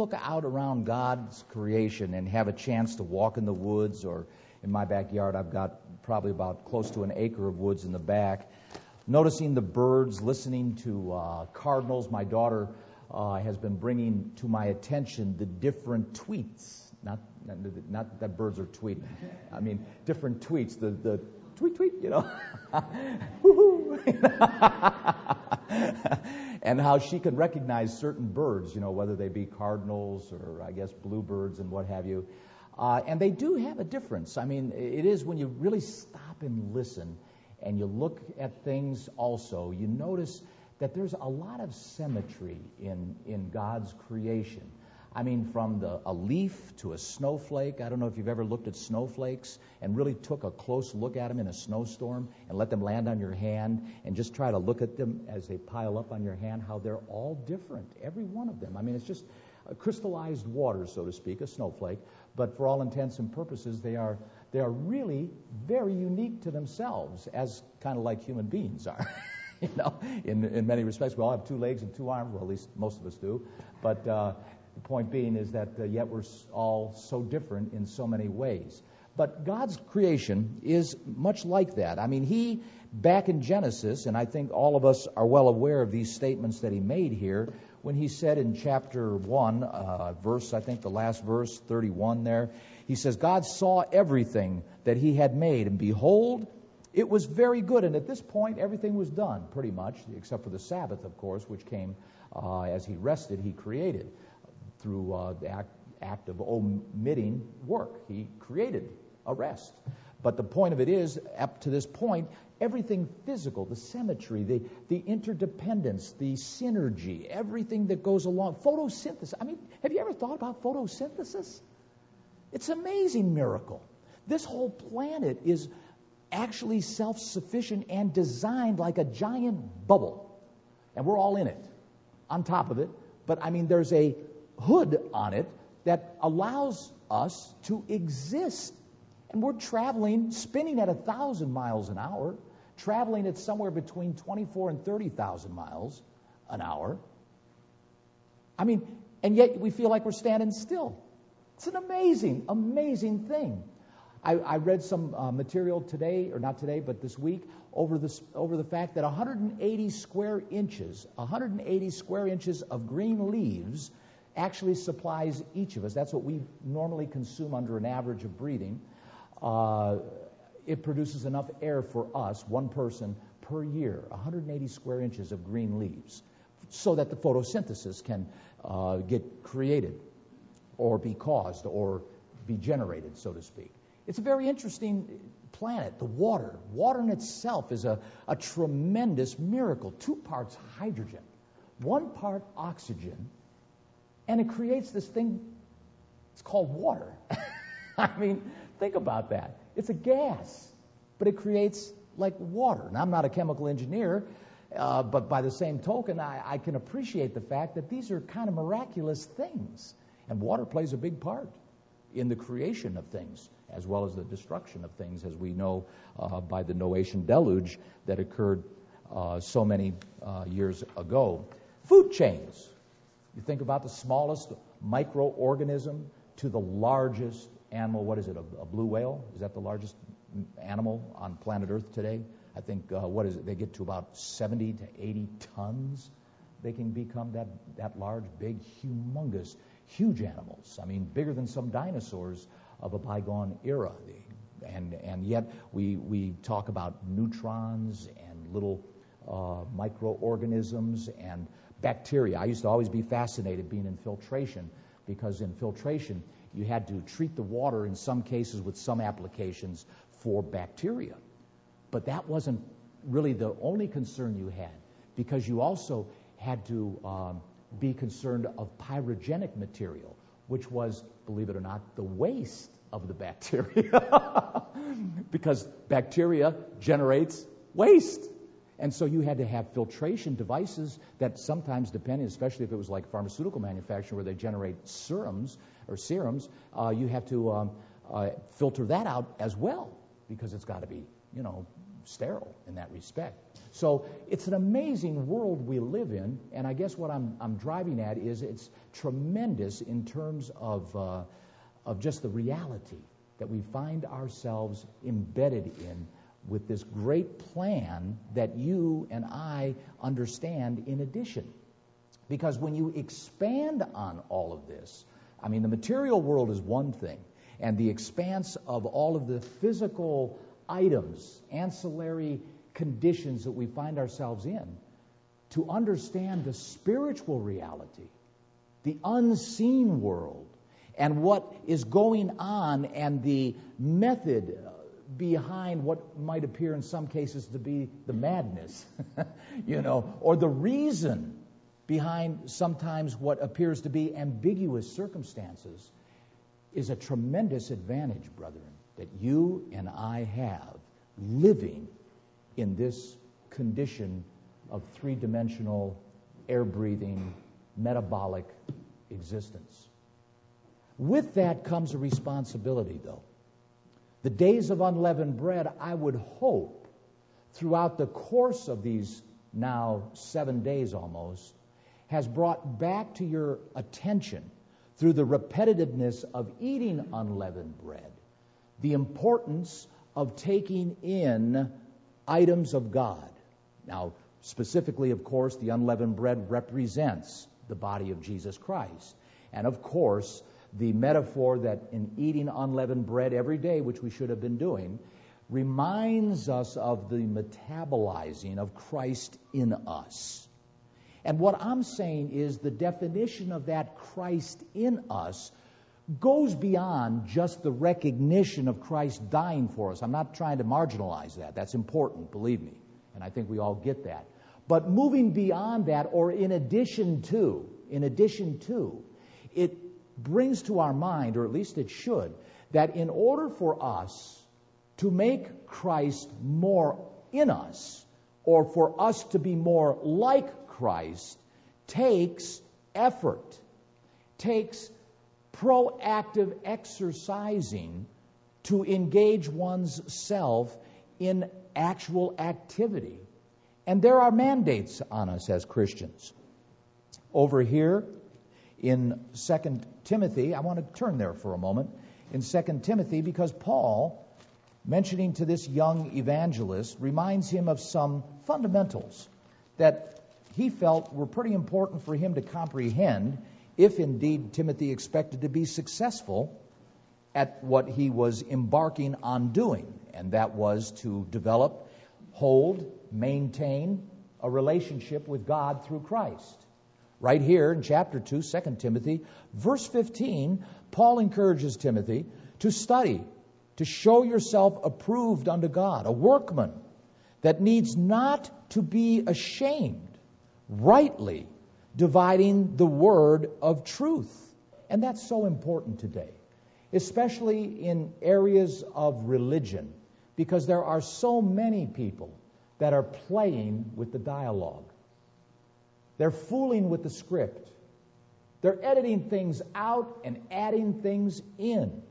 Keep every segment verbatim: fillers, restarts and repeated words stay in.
look out around God's creation and have a chance to walk in the woods, or in my backyard, I've got probably about close to an acre of woods in the back, noticing the birds, listening to uh, cardinals, my daughter uh, has been bringing to my attention the different tweets. Not, not, not that birds are tweeting. I mean, different tweets. The, the tweet, tweet, you know. Woo-hoo. And how she can recognize certain birds, you know, whether they be cardinals or, I guess, bluebirds and what have you. Uh, and they do have a difference. I mean, it is when you really stop and listen and you look at things also, you notice that there's a lot of symmetry in, in God's creation. I mean, from the, a leaf to a snowflake. I don't know if you've ever looked at snowflakes and really took a close look at them in a snowstorm and let them land on your hand and just try to look at them as they pile up on your hand, how they're all different, every one of them. I mean, it's just a crystallized water, so to speak, a snowflake. But for all intents and purposes, they are they are really very unique to themselves, as kind of like human beings are. You know, in in many respects, we all have two legs and two arms. Well, at least most of us do. But uh, the point being is that uh, yet we're all so different in so many ways. But God's creation is much like that. I mean, He, back in Genesis, and I think all of us are well aware of these statements that He made here, when He said in chapter one, uh, verse, I think the last verse, thirty-one there, He says, God saw everything that He had made, and behold, it was very good. And at this point, everything was done, pretty much, except for the Sabbath, of course, which came uh, as He rested, He created through uh, the act, act of omitting work. He created a rest. But the point of it is, up to this point, everything physical, the symmetry, the, the interdependence, the synergy, everything that goes along, photosynthesis. I mean, have you ever thought about photosynthesis? It's an amazing miracle. This whole planet is actually self-sufficient and designed like a giant bubble. And we're all in it, on top of it. But, I mean, there's a hood on it that allows us to exist. And we're traveling, spinning at a thousand miles an hour, traveling at somewhere between twenty-four and thirty thousand miles an hour. I mean, and yet we feel like we're standing still. It's an amazing, amazing thing. I, I read some uh, material today, or not today, but this week, over this over the fact that one hundred eighty square inches, one hundred eighty square inches of green leaves actually supplies each of us. That's what we normally consume under an average of breathing. Uh, it produces enough air for us, one person, per year, one hundred eighty square inches of green leaves, so that the photosynthesis can uh, get created or be caused or be generated, so to speak. It's a very interesting planet, the water. Water in itself is a, a tremendous miracle. Two parts hydrogen, one part oxygen, and it creates this thing, it's called water. I mean, think about that. It's a gas, but it creates like water. Now, I'm not a chemical engineer, uh, but by the same token, I, I can appreciate the fact that these are kind of miraculous things. And water plays a big part in the creation of things, as well as the destruction of things, as we know uh, by the Noachian deluge that occurred uh, so many uh, years ago. Food chains. You think about the smallest microorganism to the largest animal. What is it, a, a blue whale? Is that the largest animal on planet Earth today? I think, uh, what is it, they get to about seventy to eighty tons. They can become that, that large, big, humongous, huge animals. I mean, bigger than some dinosaurs of a bygone era. And and yet we, we talk about neutrons and little uh, microorganisms and bacteria. I used to always be fascinated being in filtration, because in filtration you had to treat the water in some cases with some applications for bacteria. But that wasn't really the only concern you had, because you also had to um, be concerned of pyrogenic material, which was, believe it or not, the waste of the bacteria. Because bacteria generates waste. And so you had to have filtration devices that sometimes, depending, especially if it was like pharmaceutical manufacturing where they generate serums or serums, uh, you have to um, uh, filter that out as well, because it's got to be, you know, sterile in that respect. So it's an amazing world we live in, and I guess what I'm I'm driving at is it's tremendous in terms of uh, of just the reality that we find ourselves embedded in with this great plan that you and I understand in addition. Because when you expand on all of this, I mean, the material world is one thing, and the expanse of all of the physical items, ancillary conditions that we find ourselves in, to understand the spiritual reality, the unseen world, and what is going on, and the method behind what might appear in some cases to be the madness, you know, or the reason behind sometimes what appears to be ambiguous circumstances, is a tremendous advantage, brethren, that you and I have living in this condition of three-dimensional, air-breathing, metabolic existence. With that comes a responsibility, though. The days of unleavened bread, I would hope, throughout the course of these now seven days almost, has brought back to your attention, through the repetitiveness of eating unleavened bread, the importance of taking in items of God. Now, specifically, of course, the unleavened bread represents the body of Jesus Christ. And, of course, the metaphor that in eating unleavened bread every day, which we should have been doing, reminds us of the metabolizing of Christ in us. And what I'm saying is the definition of that Christ in us goes beyond just the recognition of Christ dying for us. I'm not trying to marginalize that. That's important, believe me. And I think we all get that. But moving beyond that, or in addition to, in addition to, it brings to our mind, or at least it should, that in order for us to make Christ more in us, or for us to be more like Christ, takes effort, takes proactive exercising to engage one's self in actual activity. And there are mandates on us as Christians. Over here in Second Timothy, I want to turn there for a moment, in Second Timothy, because Paul, mentioning to this young evangelist, reminds him of some fundamentals that he felt were pretty important for him to comprehend if indeed Timothy expected to be successful at what he was embarking on doing, and that was to develop, hold, maintain a relationship with God through Christ. Right here in chapter two, Second Timothy, verse fifteen, Paul encourages Timothy to study, to show yourself approved unto God, a workman that needs not to be ashamed, rightly dividing the word of truth. And that's so important today, especially in areas of religion, because there are so many people that are playing with the dialogue. They're fooling with the script. They're editing things out and adding things in,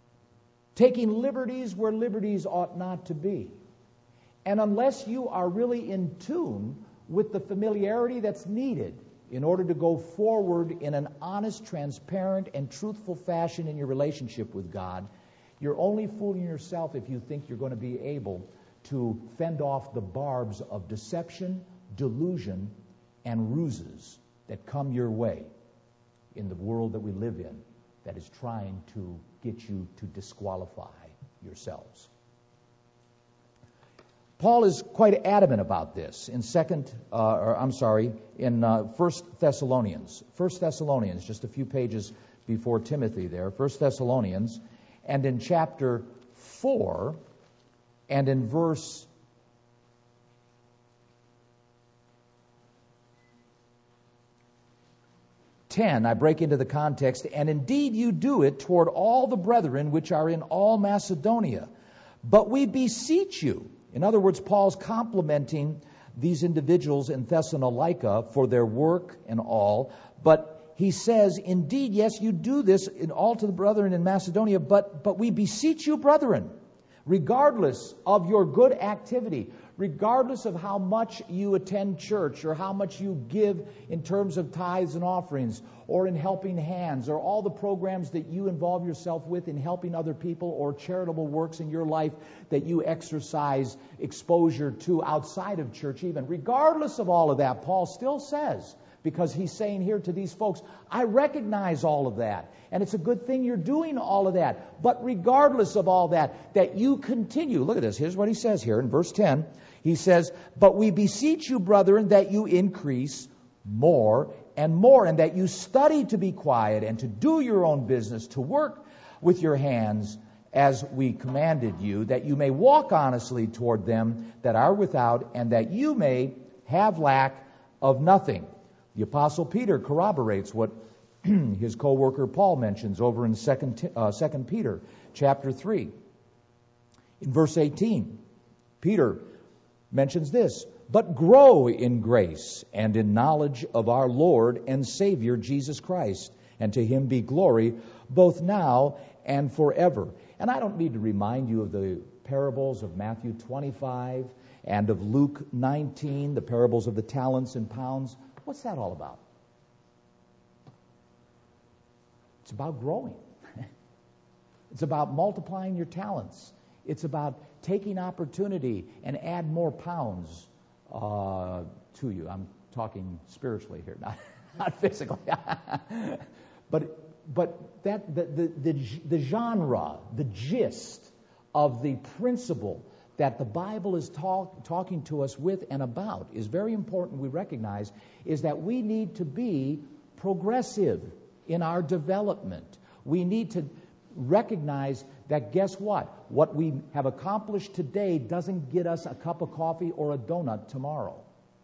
taking liberties where liberties ought not to be. And unless you are really in tune with the familiarity that's needed in order to go forward in an honest, transparent, and truthful fashion in your relationship with God, you're only fooling yourself if you think you're going to be able to fend off the barbs of deception, delusion, and ruses that come your way in the world that we live in that is trying to get you to disqualify yourselves. Paul is quite adamant about this in second, uh, or I'm sorry, in uh, First Thessalonians. First Thessalonians, just a few pages before Timothy there. First Thessalonians, and in chapter four, and in verse ten, I break into the context, and indeed you do it toward all the brethren which are in all Macedonia. But we beseech you. In other words, Paul's complimenting these individuals in Thessalonica for their work and all. But he says, indeed, yes, you do this in all to the brethren in Macedonia, but, but we beseech you, brethren, regardless of your good activity, regardless of how much you attend church or how much you give in terms of tithes and offerings or in helping hands or all the programs that you involve yourself with in helping other people or charitable works in your life that you exercise exposure to outside of church even. Regardless of all of that, Paul still says, because he's saying here to these folks, I recognize all of that. And it's a good thing you're doing all of that. But regardless of all that, that you continue. Look at this. Here's what he says here in verse ten. He says, but we beseech you, brethren, that you increase more and more, and that you study to be quiet and to do your own business, to work with your hands as we commanded you, that you may walk honestly toward them that are without, and that you may have lack of nothing. The Apostle Peter corroborates what his co-worker Paul mentions over in Second uh, Second Peter chapter three. In verse eighteen, Peter mentions this, but grow in grace and in knowledge of our Lord and Savior Jesus Christ, and to him be glory both now and forever. And I don't need to remind you of the parables of Matthew twenty-five and of Luke nineteen, the parables of the talents and pounds. What's that all about? It's about growing. It's about multiplying your talents. It's about taking opportunity and add more pounds uh, to you. I'm talking spiritually here, not, not physically. but but that the, the, the, the genre, the gist of the principle that the Bible is talk, talking to us with and about is very important. We recognize is that we need to be progressive in our development. We need to recognize that, guess what? What we have accomplished today doesn't get us a cup of coffee or a donut tomorrow.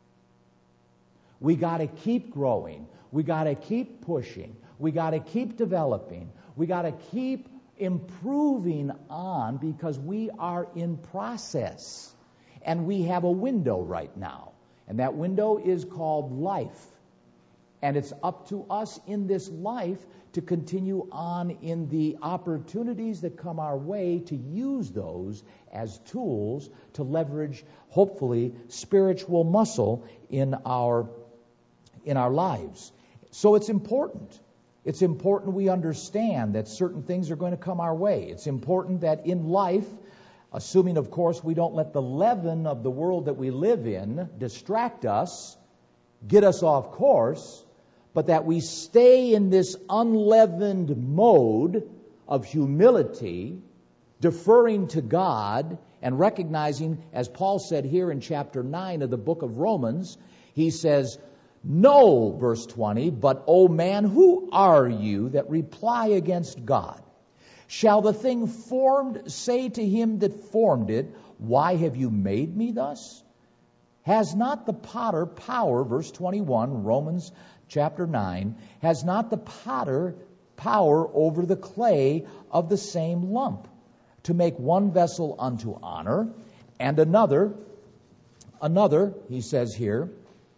We got to keep growing. We got to keep pushing. We got to keep developing. We got to keep improving on, because we are in process. And we have a window right now. And that window is called life. And it's up to us in this life to continue on in the opportunities that come our way, to use those as tools to leverage, hopefully, spiritual muscle in our in our lives. So it's important. It's important we understand that certain things are going to come our way. It's important that in life, assuming, of course, we don't let the leaven of the world that we live in distract us, get us off course, but that we stay in this unleavened mode of humility, deferring to God, and recognizing, as Paul said here in chapter nine of the book of Romans, he says, no, verse twenty, but, O man, who are you that reply against God? Shall the thing formed say to him that formed it, why have you made me thus? Has not the potter power, verse twenty-one, Romans chapter nine, has not the potter power over the clay of the same lump, to make one vessel unto honor, and another, another, he says here,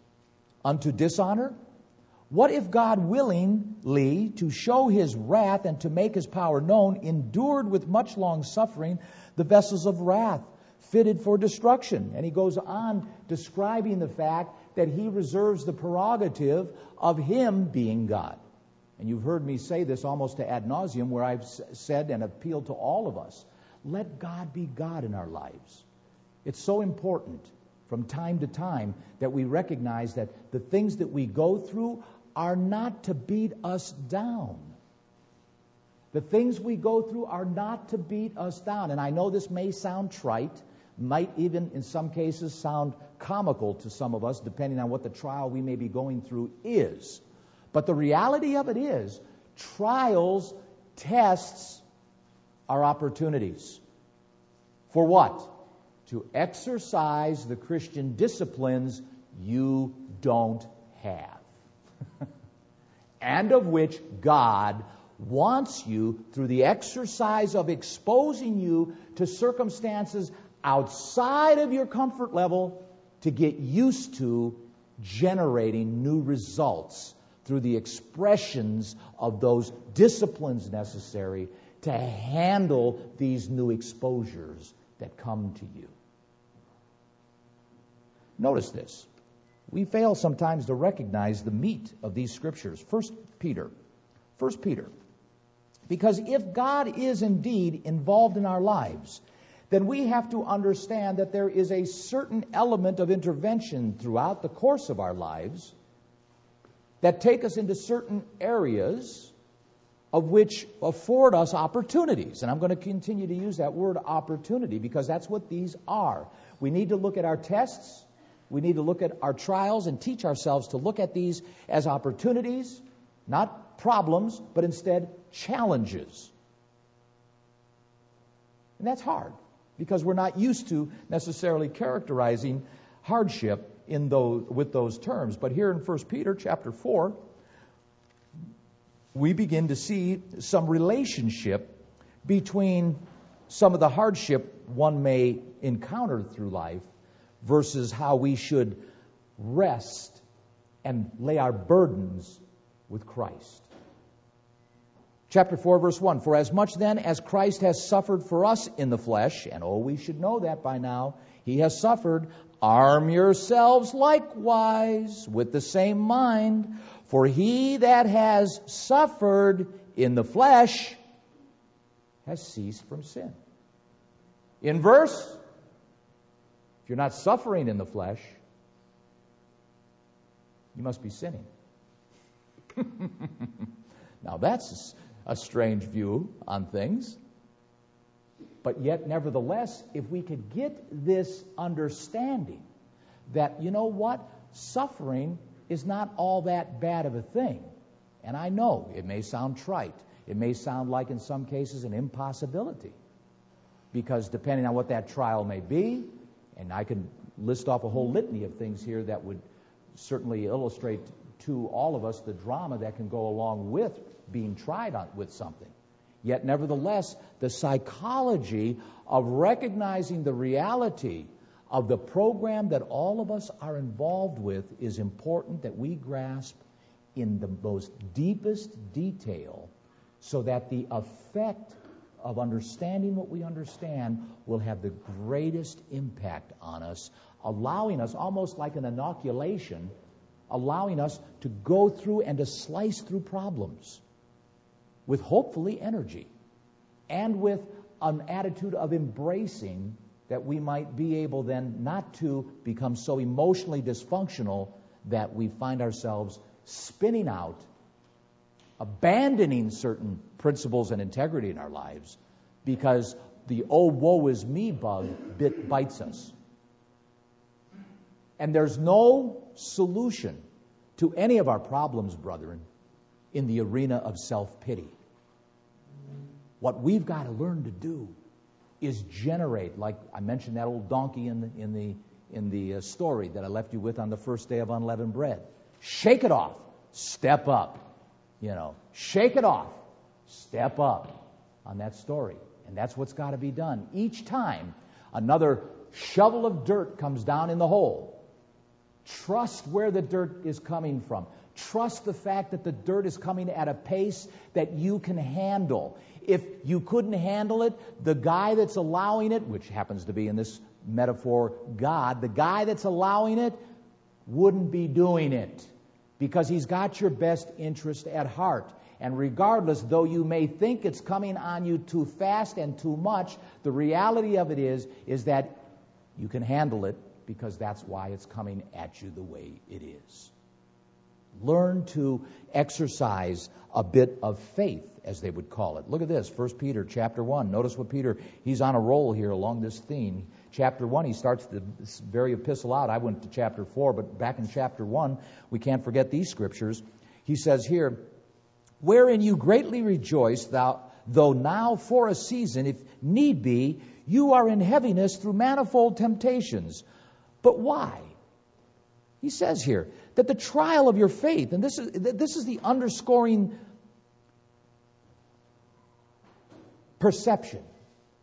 unto dishonor? What if God, willingly to show his wrath and to make his power known, endured with much long suffering the vessels of wrath fitted for destruction? And he goes on describing the fact that he reserves the prerogative of him being God. And you've heard me say this almost to ad nauseum, where I've said and appealed to all of us, let God be God in our lives. It's so important from time to time that we recognize that the things that we go through are not to beat us down. The things we go through are not to beat us down. And I know this may sound trite, might even in some cases sound comical to some of us, depending on what the trial we may be going through is. But the reality of it is, trials, tests are opportunities. For what? To exercise the Christian disciplines you don't have. And of which God wants you, through the exercise of exposing you to circumstances outside of your comfort level, to get used to generating new results through the expressions of those disciplines necessary to handle these new exposures that come to you. Notice this. We fail sometimes to recognize the meat of these scriptures. First Peter. First Peter. Because if God is indeed involved in our lives, then we have to understand that there is a certain element of intervention throughout the course of our lives that take us into certain areas of which afford us opportunities. And I'm going to continue to use that word opportunity because that's what these are. We need to look at our tests. We need to look at our trials and teach ourselves to look at these as opportunities, not problems, but instead challenges. And that's hard because we're not used to necessarily characterizing hardship in those, with those terms. But here in First Peter chapter four, we begin to see some relationship between some of the hardship one may encounter through life versus how we should rest and lay our burdens with Christ. Chapter four, verse one, for as much then as Christ has suffered for us in the flesh, and oh, we should know that by now, he has suffered, arm yourselves likewise with the same mind, for he that has suffered in the flesh has ceased from sin. Inverse, if you're not suffering in the flesh, you must be sinning. Now that's a strange view on things. But yet, nevertheless, if we could get this understanding that, you know what, suffering is not all that bad of a thing. And I know it may sound trite. It may sound like, in some cases, an impossibility. Because depending on what that trial may be, and I can list off a whole litany of things here that would certainly illustrate to all of us the drama that can go along with being tried on, with something. Yet, nevertheless, the psychology of recognizing the reality of the program that all of us are involved with is important that we grasp in the most deepest detail so that the effect of understanding what we understand will have the greatest impact on us, allowing us, almost like an inoculation, allowing us to go through and to slice through problems with hopefully energy and with an attitude of embracing that we might be able then not to become so emotionally dysfunctional that we find ourselves spinning out, abandoning certain principles and integrity in our lives because the oh woe is me bug bit bites us. And there's no solution to any of our problems, brethren, in the arena of self-pity. What we've got to learn to do is generate, like I mentioned that old donkey in the in the in the uh, story that I left you with on the first day of unleavened bread. Shake it off, step up. You know, shake it off, step up on that story. And that's what's got to be done. Each time another shovel of dirt comes down in the hole, trust where the dirt is coming from. Trust the fact that the dirt is coming at a pace that you can handle. If you couldn't handle it, the guy that's allowing it, which happens to be in this metaphor God, the guy that's allowing it wouldn't be doing it because he's got your best interest at heart. And regardless, though you may think it's coming on you too fast and too much, the reality of it is, is that you can handle it because that's why it's coming at you the way it is. Learn to exercise a bit of faith, as they would call it. Look at this, First Peter chapter one. Notice what Peter, he's on a roll here along this theme. Chapter one, he starts the, this very epistle out. I went to chapter four, but back in chapter one, we can't forget these scriptures. He says here, wherein you greatly rejoice, thou, though now for a season, if need be, you are in heaviness through manifold temptations. But why? He says here that the trial of your faith, and this is this is the underscoring perception,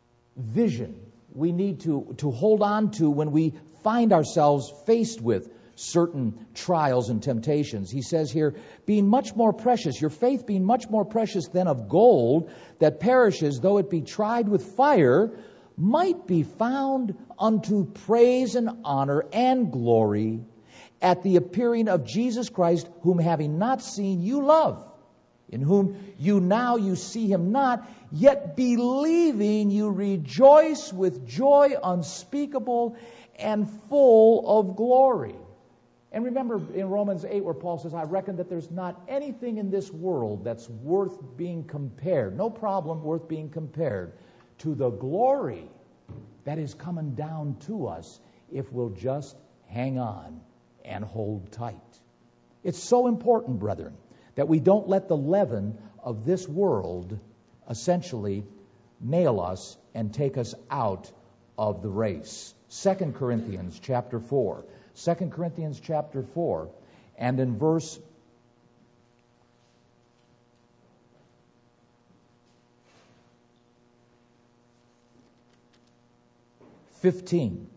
vision we need to, to hold on to when we find ourselves faced with certain trials and temptations. He says here, being much more precious, your faith being much more precious than of gold that perishes, though it be tried with fire, might be found unto praise and honor and glory at the appearing of Jesus Christ, whom having not seen you love, in whom you now you see him not, yet believing you rejoice with joy unspeakable and full of glory. And remember in Romans eight where Paul says, I reckon that there's not anything in this world that's worth being compared, no problem worth being compared to the glory that is coming down to us if we'll just hang on and hold tight. It's so important, brethren, that we don't let the leaven of this world essentially nail us and take us out of the race. Second Corinthians chapter four. Second Corinthians chapter four, and in verse fifteen.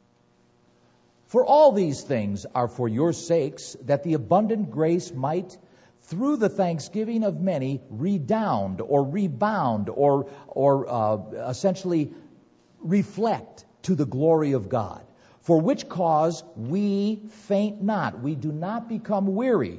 For all these things are for your sakes, that the abundant grace might, through the thanksgiving of many, redound or rebound or, or uh, essentially reflect to the glory of God. For which cause we faint not, we do not become weary.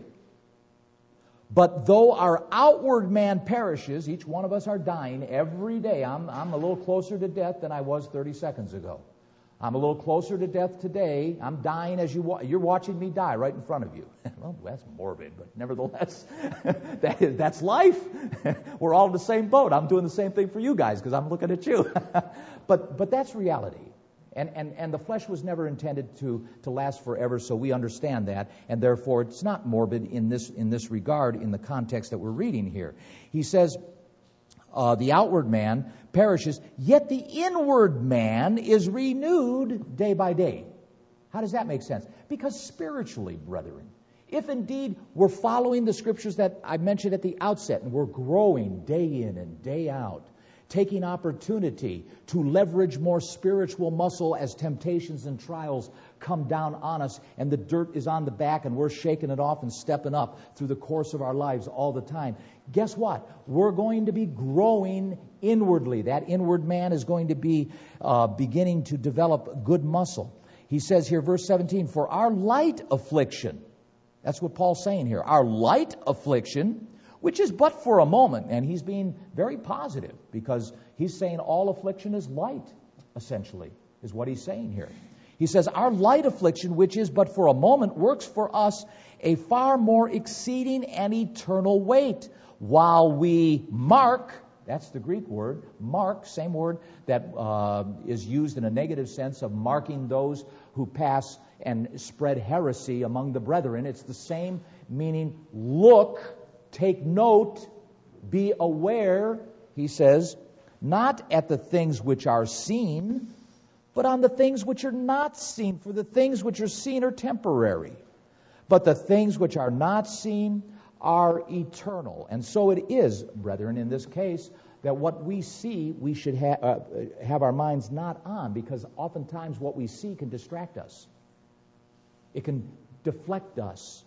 But though our outward man perishes, each one of us are dying every day. I'm, I'm a little closer to death than I was thirty seconds ago. I'm a little closer to death today. I'm dying as you wa- you're watching me die right in front of you. Well, that's morbid, but nevertheless, that is, that's life. We're all in the same boat. I'm doing the same thing for you guys because I'm looking at you. but but that's reality. And, and and the flesh was never intended to, to last forever, so we understand that, and therefore it's not morbid in this in this regard in the context that we're reading here. He says, uh, the outward man perishes, yet the inward man is renewed day by day. How does that make sense? Because spiritually, brethren, if indeed we're following the scriptures that I mentioned at the outset, and we're growing day in and day out, taking opportunity to leverage more spiritual muscle as temptations and trials come down on us and the dirt is on the back and we're shaking it off and stepping up through the course of our lives all the time. Guess what? We're going to be growing inwardly. That inward man is going to be uh, beginning to develop good muscle. He says here, verse seventeen, for our light affliction, that's what Paul's saying here, our light affliction, which is but for a moment, and he's being very positive because he's saying all affliction is light, essentially, is what he's saying here. He says, our light affliction, which is but for a moment, works for us a far more exceeding and eternal weight, while we mark, that's the Greek word, mark, same word that uh, is used in a negative sense of marking those who pass and spread heresy among the brethren. It's the same meaning, look, take note, be aware, he says, not at the things which are seen, but on the things which are not seen. For the things which are seen are temporary, but the things which are not seen are eternal. And so it is, brethren, in this case, that what we see, we should ha- uh, have our minds not on, because oftentimes what we see can distract us. It can deflect us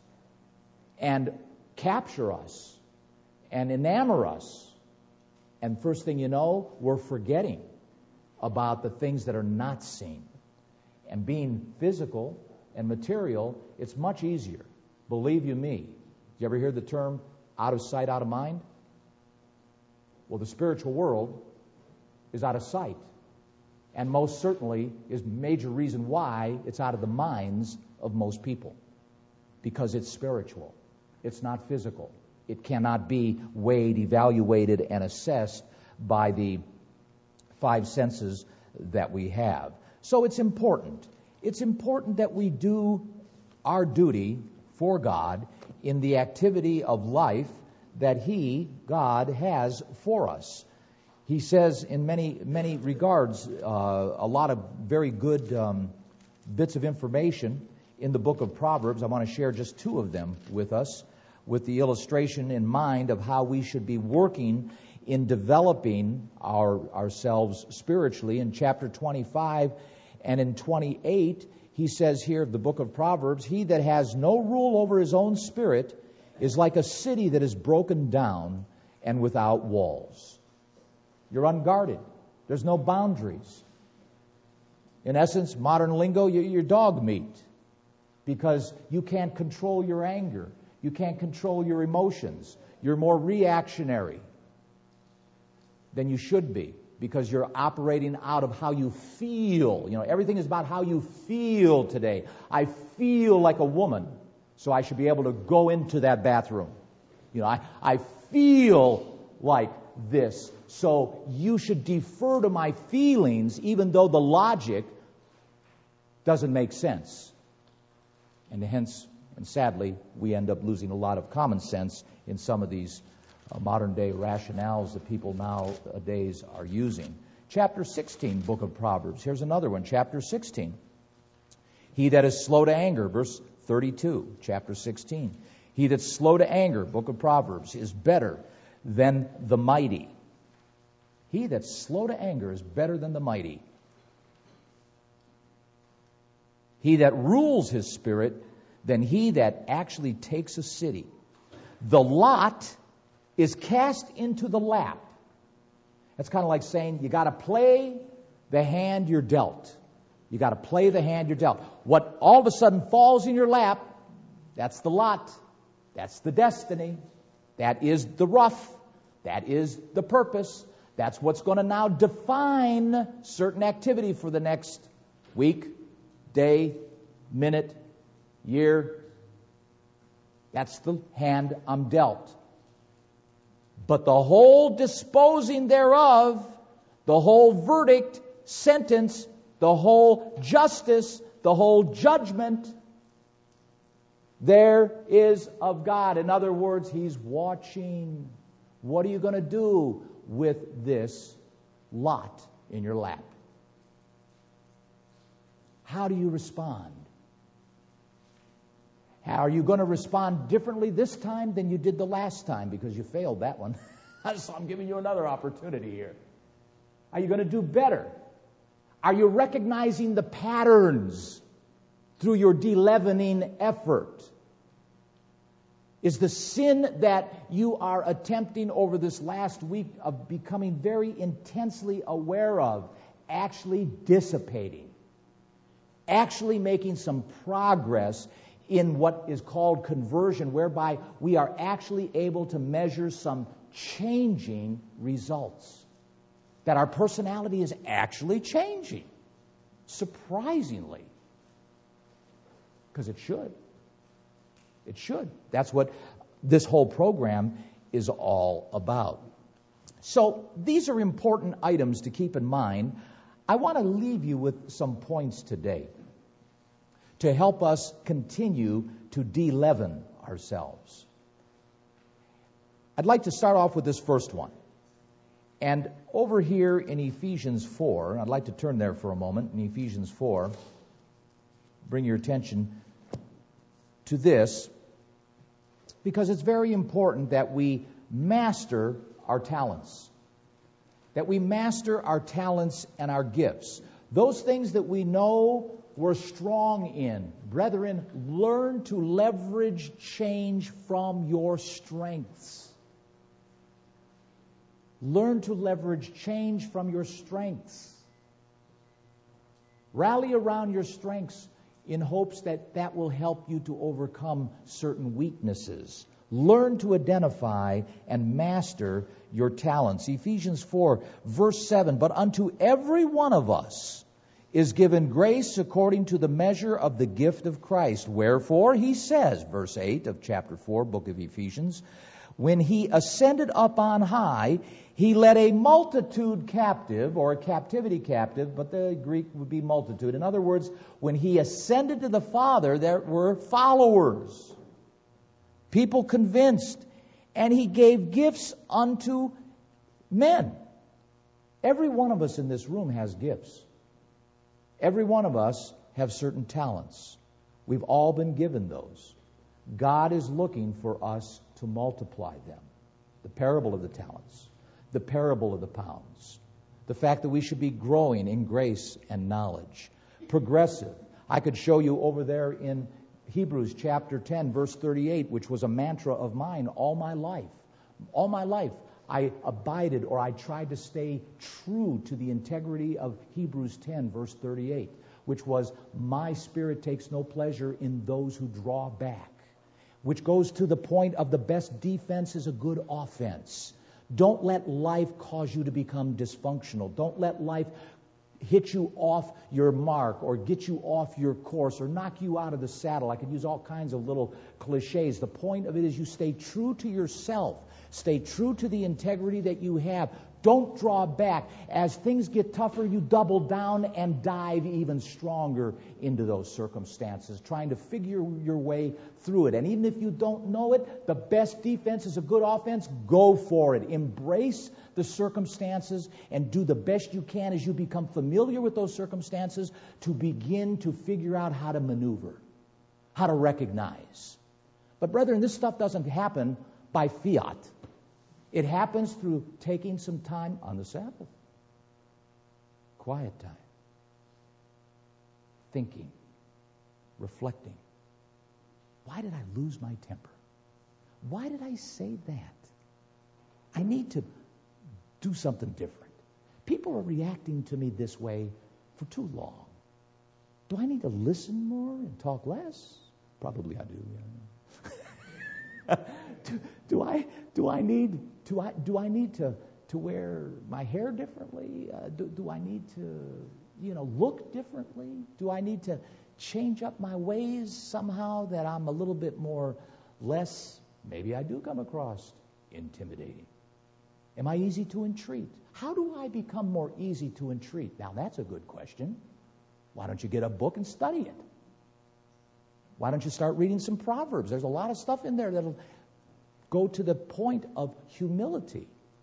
and capture us and enamor us. And first thing you know, we're forgetting about the things that are not seen. And being physical and material, it's much easier. Believe you me. You ever hear the term out of sight, out of mind? Well, the spiritual world is out of sight. And most certainly is major reason why it's out of the minds of most people. Because it's spiritual. It's not physical. It cannot be weighed, evaluated, and assessed by the five senses that we have. So it's important. It's important that we do our duty for God in the activity of life that He, God, has for us. He says in many, many regards uh, a lot of very good um, bits of information in the book of Proverbs. I want to share just two of them with us, with the illustration in mind of how we should be working in developing our ourselves spiritually. In chapter twenty-five and in twenty-eight, he says here of the book of Proverbs, he that has no rule over his own spirit is like a city that is broken down and without walls. You're unguarded. There's no boundaries. In essence, modern lingo, you're dog meat because you can't control your anger. You can't control your emotions. You're more reactionary than you should be because you're operating out of how you feel. You know, everything is about how you feel today. I feel like a woman, so I should be able to go into that bathroom. You know, I, I feel like this, so you should defer to my feelings even though the logic doesn't make sense. And hence, and sadly, we end up losing a lot of common sense in some of these uh, modern-day rationales that people nowadays are using. Chapter sixteen, book of Proverbs. Here's another one, chapter sixteen. He that is slow to anger, verse thirty-two, chapter sixteen. He that's slow to anger, book of Proverbs, is better than the mighty. He that's slow to anger is better than the mighty. He that rules his spirit than he that actually takes a city. The lot is cast into the lap. That's kind of like saying you got to play the hand you're dealt. You got to play the hand you're dealt. What all of a sudden falls in your lap, that's the lot. That's the destiny. That is the rough. That is the purpose. That's what's going to now define certain activity for the next week, day, minute, year. That's the hand I'm dealt. But the whole disposing thereof, the whole verdict, sentence, the whole justice, the whole judgment, there is of God. In other words, He's watching. What are you going to do with this lot in your lap? How do you respond? How are you going to respond differently this time than you did the last time because you failed that one? So I'm giving you another opportunity here. Are you going to do better? Are you recognizing the patterns through your de-leavening effort? Is the sin that you are attempting over this last week of becoming very intensely aware of actually dissipating? Actually making some progress in what is called conversion, whereby we are actually able to measure some changing results. That our personality is actually changing. Surprisingly. Because it should. It should. That's what this whole program is all about. So these are important items to keep in mind. I want to leave you with some points today to help us continue to de-leaven ourselves. I'd like to start off with this first one. And over here in Ephesians four, I'd like to turn there for a moment, in Ephesians four, bring your attention to this, because it's very important that we master our talents, that we master our talents and our gifts. Those things that we know we're strong in. Brethren, learn to leverage change from your strengths. Learn to leverage change from your strengths. Rally around your strengths in hopes that that will help you to overcome certain weaknesses. Learn to identify and master your talents. Ephesians four, verse seven, but unto every one of us is given grace according to the measure of the gift of Christ. Wherefore, he says, verse eight of chapter four, book of Ephesians, when he ascended up on high, he led a multitude captive, or a captivity captive, but the Greek would be multitude. In other words, when he ascended to the Father, there were followers, people convinced, and he gave gifts unto men. Every one of us in this room has gifts. Every one of us have certain talents. We've all been given those. God is looking for us to multiply them. The parable of the talents, the parable of the pounds, the fact that we should be growing in grace and knowledge. Progressive. I could show you over there in Hebrews chapter ten, verse thirty-eight, which was a mantra of mine all my life. All my life, I abided or I tried to stay true to the integrity of Hebrews ten, verse thirty-eight, which was, my spirit takes no pleasure in those who draw back, which goes to the point of the best defense is a good offense. Don't let life cause you to become dysfunctional. Don't let life hit you off your mark or get you off your course or knock you out of the saddle. I could use all kinds of little cliches. The point of it is you stay true to yourself. Stay true to the integrity that you have. Don't draw back. As things get tougher, you double down and dive even stronger into those circumstances, trying to figure your way through it. And even if you don't know it, the best defense is a good offense. Go for it. Embrace the circumstances and do the best you can as you become familiar with those circumstances to begin to figure out how to maneuver, how to recognize. But brethren, this stuff doesn't happen by fiat. It happens through taking some time on the Sabbath. Quiet time. Thinking. Reflecting. Why did I lose my temper? Why did I say that? I need to do something different. People are reacting to me this way for too long. Do I need to listen more and talk less? Probably I do. Yeah. do, do I do I need do I do I need to to wear my hair differently? Uh, do, do I need to you know look differently? Do I need to change up my ways somehow that I'm a little bit more less? Maybe I do come across intimidating. Am I easy to entreat? How do I become more easy to entreat? Now that's a good question. Why don't you get a book and study it? Why don't you start reading some Proverbs? There's a lot of stuff in there that'll go to the point of humility.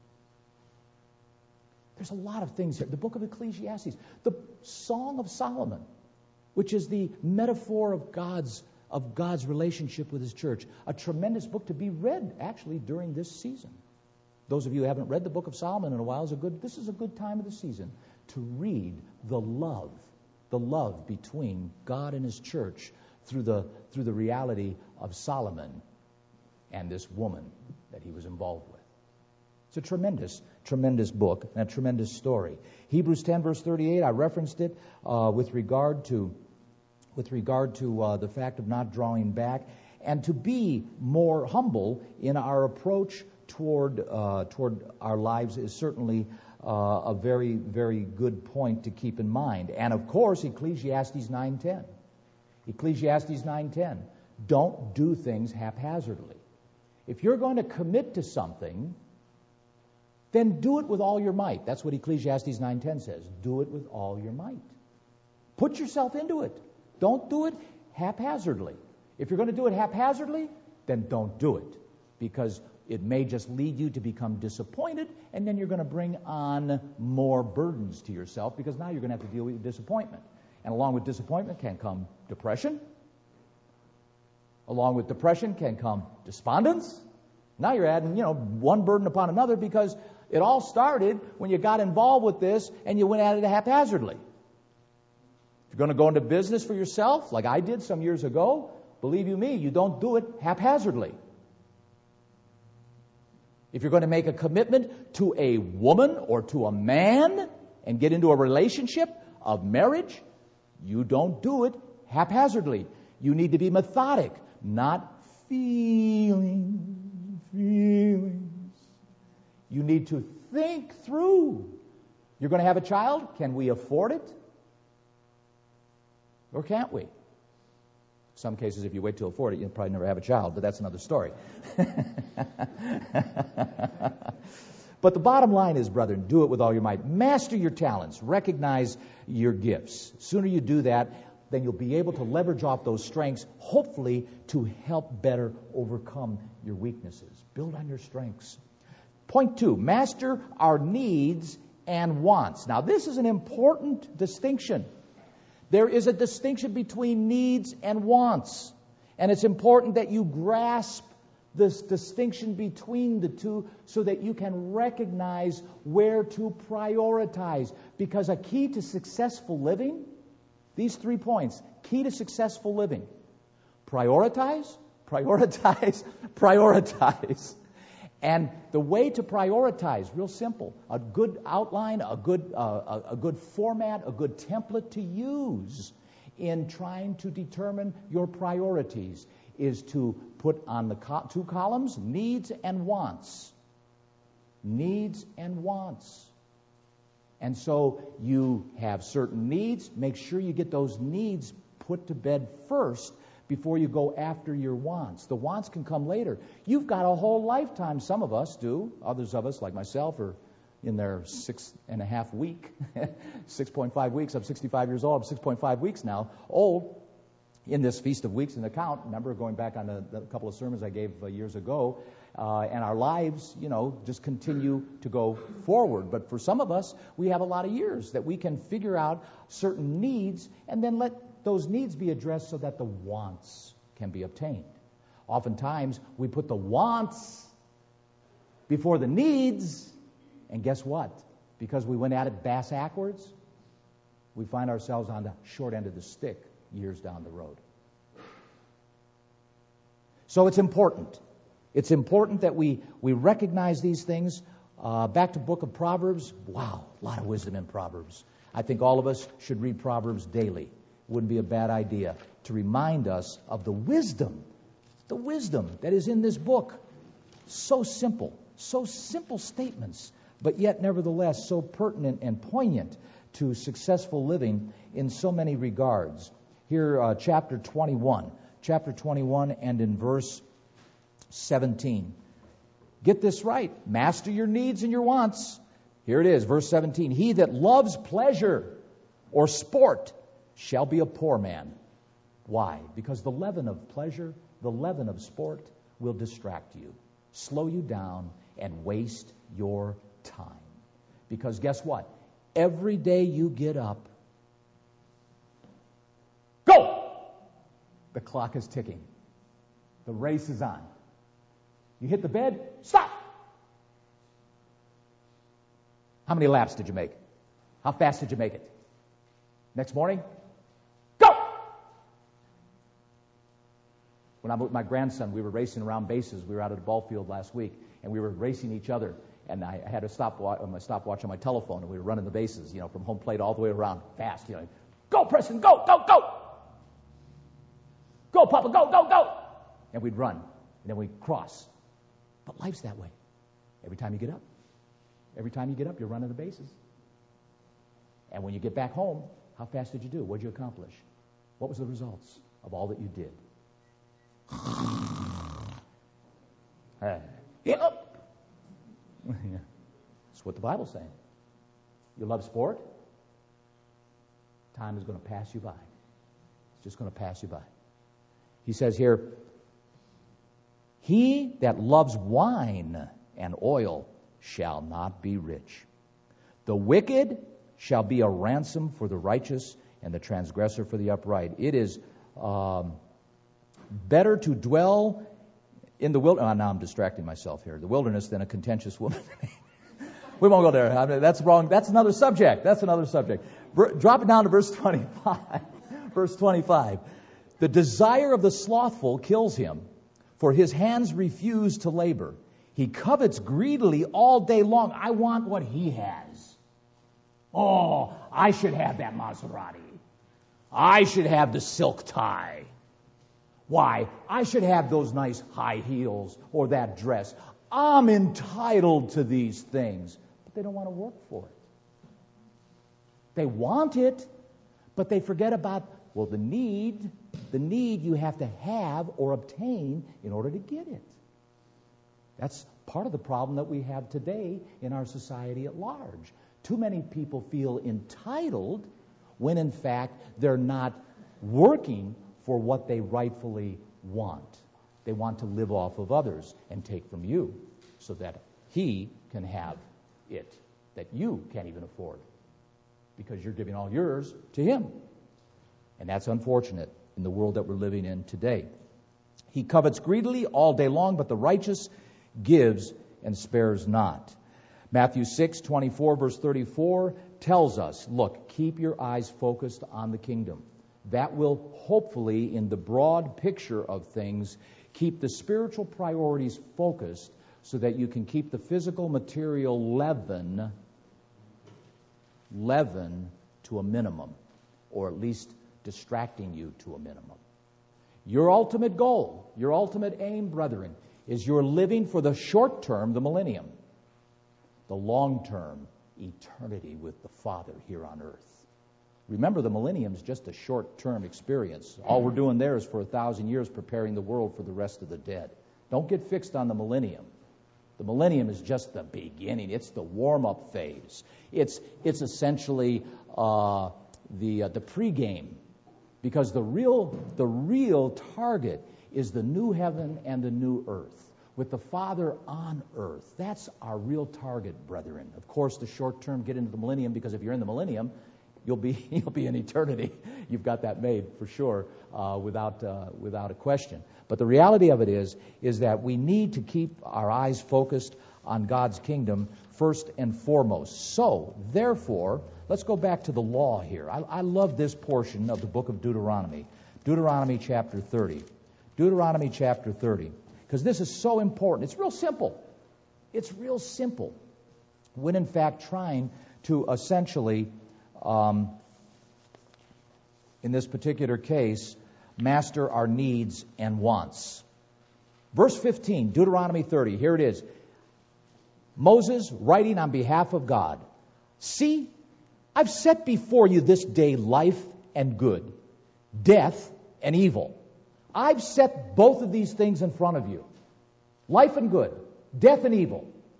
There's a lot of things here. The book of Ecclesiastes, the Song of Solomon, which is the metaphor of God's of God's relationship with His church. A tremendous book to be read, actually, during this season. Those of you who haven't read the book of Solomon in a while, is a good. This is a good time of the season to read the love, the love between God and His church through the through the reality of Solomon and this woman that he was involved with. It's a tremendous, tremendous book and a tremendous story. Hebrews ten, verse thirty-eight, I referenced it uh, with regard to with regard to uh, the fact of not drawing back and to be more humble in our approach toward uh, toward our lives is certainly uh, a very, very good point to keep in mind. And of course, Ecclesiastes nine ten. Ecclesiastes nine ten. Don't do things haphazardly. If you're going to commit to something, then do it with all your might. That's what Ecclesiastes nine ten says. Do it with all your might. Put yourself into it. Don't do it haphazardly. If you're going to do it haphazardly, then don't do it, because it may just lead you to become disappointed, and then you're going to bring on more burdens to yourself, because now you're going to have to deal with your disappointment. And along with disappointment can come depression. Along with depression can come despondence. Now you're adding, you know, one burden upon another, because it all started when you got involved with this and you went at it haphazardly. If you're going to go into business for yourself, like I did some years ago, believe you me, you don't do it haphazardly. If you're going to make a commitment to a woman or to a man and get into a relationship of marriage, you don't do it haphazardly. You need to be methodic, not feeling, feelings. You need to think through. You're going to have a child? Can we afford it? Or can't we? Some cases, if you wait till afford it, you'll probably never have a child, but that's another story. But the bottom line is, brethren, do it with all your might. Master your talents. Recognize your gifts. The sooner you do that, then you'll be able to leverage off those strengths, hopefully to help better overcome your weaknesses. Build on your strengths. Point two, master our needs and wants. Now, this is an important distinction. There is a distinction between needs and wants. And it's important that you grasp this distinction between the two so that you can recognize where to prioritize. Because a key to successful living These three points, key to successful living. Prioritize, prioritize, prioritize. And the way to prioritize, real simple, a good outline, a good, uh, a, a good format, a good template to use in trying to determine your priorities is to put on the co- two columns, needs and wants. Needs and wants. And so you have certain needs. Make sure you get those needs put to bed first before you go after your wants. The wants can come later. You've got a whole lifetime. Some of us do. Others of us, like myself, are in their six and a half week, six point five weeks. I'm sixty-five years old. I'm six point five weeks now old in this Feast of Weeks in the Count. Remember going back on a, a couple of sermons I gave uh, years ago. Uh, and our lives, you know, just continue to go forward. But for some of us, we have a lot of years that we can figure out certain needs and then let those needs be addressed so that the wants can be obtained. Oftentimes, we put the wants before the needs, and guess what? Because we went at it bass-ackwards, we find ourselves on the short end of the stick years down the road. So it's important. It's important that we, we recognize these things. Uh, back to book of Proverbs. Wow, a lot of wisdom in Proverbs. I think all of us should read Proverbs daily. Wouldn't be a bad idea to remind us of the wisdom, the wisdom that is in this book. So simple, so simple statements, but yet nevertheless so pertinent and poignant to successful living in so many regards. Here, uh, chapter twenty-one. Chapter twenty-one and in verse seventeen. Get this right. Master your needs and your wants. Here it is, verse seventeen. He that loves pleasure or sport shall be a poor man. Why? Because the leaven of pleasure, the leaven of sport will distract you, slow you down, and waste your time. Because guess what? Every day you get up, go! The clock is ticking. The race is on. You hit the bed, stop! How many laps did you make? How fast did you make it? Next morning, go! When I'm with my grandson, we were racing around bases. We were out at a ball field last week, and we were racing each other. And I had a stopwatch, my stopwatch on my telephone, and we were running the bases, you know, from home plate all the way around, fast, you know. Go, Preston, go, go, go! Go, Papa, go, go, go! And we'd run, and then we'd cross. But life's that way. Every time you get up, every time you get up, you're running the bases. And when you get back home, how fast did you do? What did you accomplish? What was the results of all that you did? Hey, get up! That's what the Bible's saying. You love sport? Time is going to pass you by. It's just going to pass you by. He says here, he that loves wine and oil shall not be rich. The wicked shall be a ransom for the righteous, and the transgressor for the upright. It is um, better to dwell in the wilderness. Oh, now I'm distracting myself here. The wilderness than a contentious woman. We won't go there. I mean, that's wrong. That's another subject. That's another subject. Drop it down to verse twenty-five. Verse twenty-five. The desire of the slothful kills him, for his hands refuse to labor. He covets greedily all day long. I want what he has. Oh, I should have that Maserati. I should have the silk tie. Why? I should have those nice high heels or that dress. I'm entitled to these things. But they don't want to work for it. They want it, but they forget about, well, the need, the need you have to have or obtain in order to get it. That's part of the problem that we have today in our society at large. Too many people feel entitled when, in fact, they're not working for what they rightfully want. They want to live off of others and take from you so that he can have it that you can't even afford because you're giving all yours to him. And that's unfortunate in the world that we're living in today. He covets greedily all day long, but the righteous gives and spares not. Matthew six twenty-four, verse thirty-four tells us, look, keep your eyes focused on the kingdom. That will hopefully, in the broad picture of things, keep the spiritual priorities focused so that you can keep the physical material leaven, leaven to a minimum, or at least distracting you to a minimum. Your ultimate goal, your ultimate aim, brethren, is you're living for the short term, the millennium, the long term, eternity with the Father here on earth. Remember, the millennium is just a short-term experience. All we're doing there is for a thousand years preparing the world for the rest of the dead. Don't get fixed on the millennium. The millennium is just the beginning. It's the warm-up phase. It's it's essentially uh, the uh, the pregame, because the real the real target is the new heaven and the new earth with the Father on earth. That's our real target, brethren. Of course, the short-term get into the millennium, because if you're in the millennium, You'll be you'll be in eternity. You've got that made for sure, uh, without uh, without a question. But the reality of it is is that we need to keep our eyes focused on God's kingdom first and foremost. So, therefore, let's go back to the law here. I, I love this portion of the book of Deuteronomy, Deuteronomy chapter thirty, Deuteronomy chapter thirty, because this is so important. It's real simple. It's real simple. When in fact trying to essentially Um, in this particular case, master our needs and wants. Verse fifteen, Deuteronomy thirty, here it is. Moses writing on behalf of God. See, I've set before you this day life and good, death and evil. I've set both of these things in front of you. Life and good, death and evil.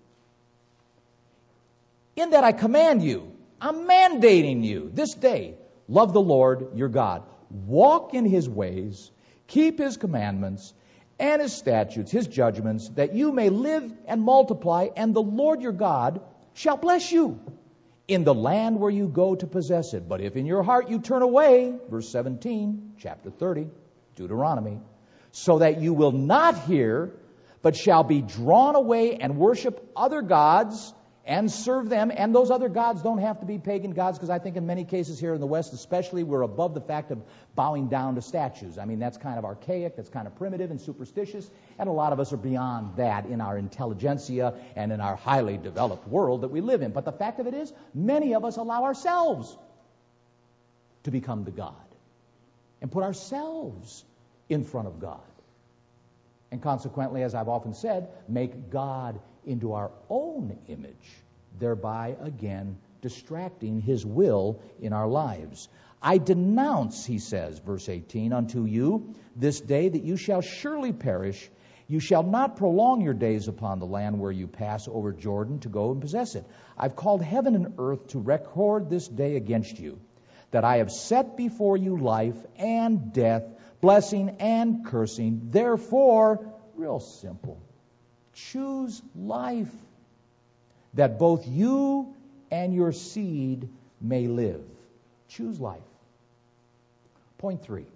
In that I command you, I'm mandating you this day, love the Lord your God. Walk in His ways, keep His commandments and His statutes, His judgments, that you may live and multiply, and the Lord your God shall bless you in the land where you go to possess it. But if in your heart you turn away, verse seventeen, chapter thirty, Deuteronomy, so that you will not hear, but shall be drawn away and worship other gods, and serve them, and those other gods don't have to be pagan gods, because I think in many cases here in the West especially, we're above the fact of bowing down to statues. I mean, that's kind of archaic, that's kind of primitive and superstitious, and a lot of us are beyond that in our intelligentsia and in our highly developed world that we live in. But the fact of it is, many of us allow ourselves to become the God and put ourselves in front of God. And consequently, as I've often said, make God into our own image, thereby again distracting His will in our lives. I denounce, he says, verse eighteen, unto you this day that you shall surely perish. You shall not prolong your days upon the land where you pass over Jordan to go and possess it. I've called heaven and earth to record this day against you, that I have set before you life and death, blessing and cursing. Therefore, real simple, choose life, that both you and your seed may live. Choose life. Point three.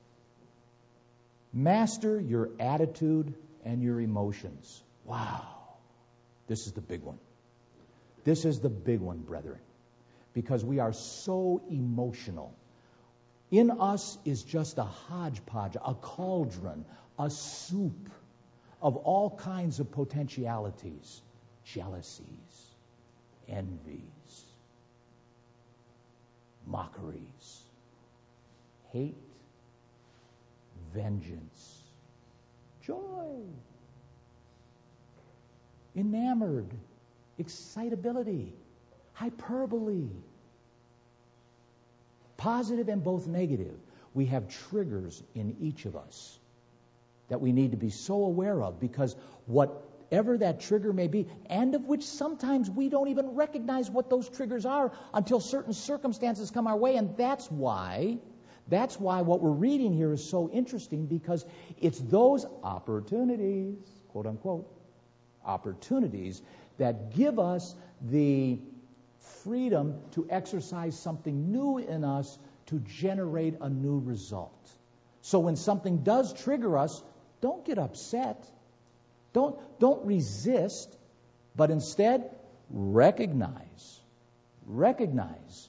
Master your attitude and your emotions. Wow. This is the big one. This is the big one, brethren, because we are so emotional. In us is just a hodgepodge, a cauldron, a soup of all kinds of potentialities, jealousies, envies, mockeries, hate, vengeance, joy, enamored, excitability, hyperbole, positive and both negative. We have triggers in each of us that we need to be so aware of, because whatever that trigger may be, and of which sometimes we don't even recognize what those triggers are until certain circumstances come our way. And that's why, that's why what we're reading here is so interesting, because it's those opportunities, quote unquote, opportunities that give us the freedom to exercise something new in us to generate a new result. So when something does trigger us, don't get upset. Don't, don't resist, but instead recognize, recognize,